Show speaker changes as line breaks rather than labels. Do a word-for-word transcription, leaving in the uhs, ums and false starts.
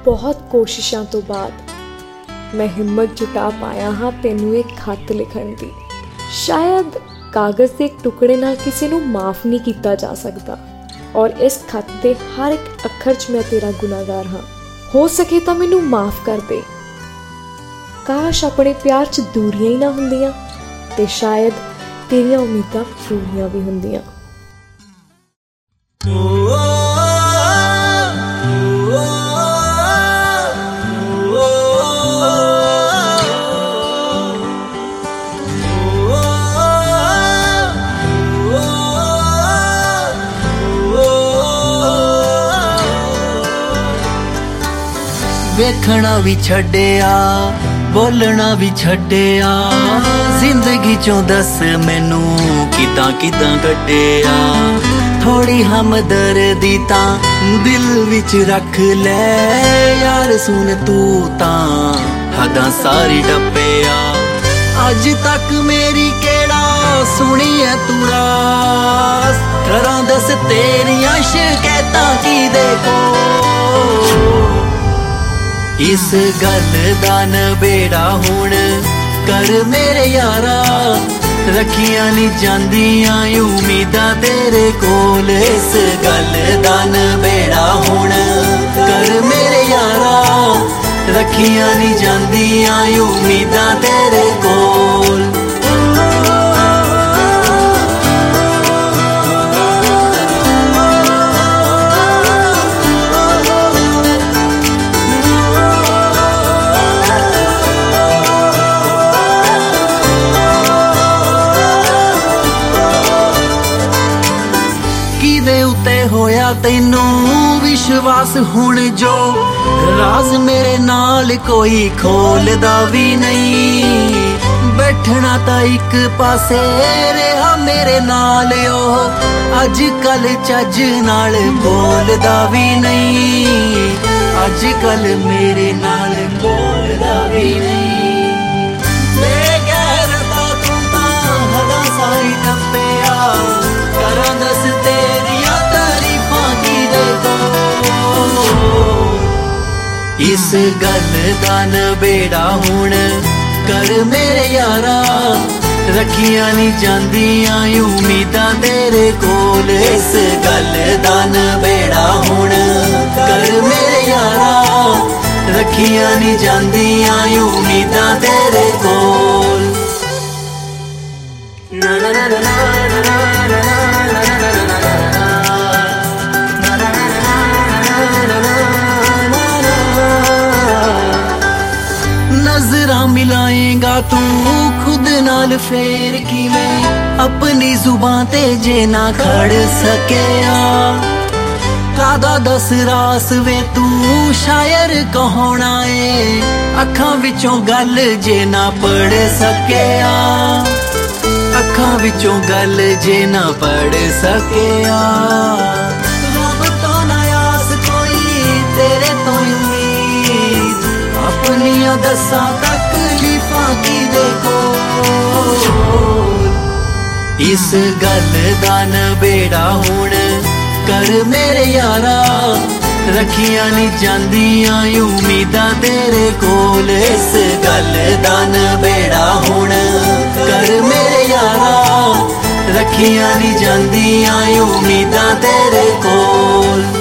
बहुत कोशिशों तो बाद मैं हिम्मत जुटा पाया हाँ तेनू एक खत लिखण दी। शायद कागज़ के एक टुकड़े नाल किसी नू माफ़ नहीं किया जा सकता और इस खत के हर एक अखर च मैं तेरा गुनाहगार हाँ। हो सके तो मैनू माफ़ कर दे। काश अपने प्यार च दूरियां ही ना हुंदियां ते शायद तेरियां उम्मीदां पूरियां भी हुंदियां।
वेखना भी छड्डिया बोलना भी छड्डिया जिंदगी चों दस मैनू किदां किदां कड्डिया। थोड़ी हमदर्दी तां दिल विच रख ले यार सुन तू तां हदां सारी डब्बिया। अज तक मेरी केड़ा सुनी है तू रास करां दस तेरियां शिकायतां की देखो। इस गल दा नबेड़ा हुण कर मेरे यारा रखियां नी जांदियां उम्मीदां तेरे कोल। इस गल दा नबेड़ा हुण कर मेरे यारा रखियां नी जांदियां उम्मीदां तेरे कोल। होया तैनू विश्वास हुण जो राज मेरे नाल कोई खोलदा भी नहीं। बैठना ता एक पासे रहा मेरे नाल ओ अज कल चज नाल बोलदा भी नहीं। अज कल मेरे नाल बोलदा भी नहीं। बेगैरता तू तां हदा सारी टप्पिया करां दस तेरियां इस गल दा नबेड़ा हुण कर मेरे यारा रखियां नी जांदियां उम्मीदां तेरे कोल। इस गल दा नबेड़ा हुण कर मेरे यारा रखियां नी जांदियां उम्मीदां तेरे कोल। ना ना ना ना ना ना ना ना नजरां मिलाएगा तू खुद नाल फेर किवें अपनी जुबां ते जे ना खड़ सकेया। कादा दस रास वे तू शायर कहोना ए अखां विचों गल जे ना पढ़ सकेया। अखां विचों गल जे ना पढ़ सकेया। रब तो ना आस कोई तेरे तो उम्मीद अपनियां दसां तकलीफां की देखो। इस गल दा नबेड़ा हुण कर मेरे यारा रखियां नी जांदियां उम्मीदां तेरे कोल। इस गल दा नबेड़ा हुण कर मेरे यारा रखियां नी जांदियां उम्मीदां तेरे कोल।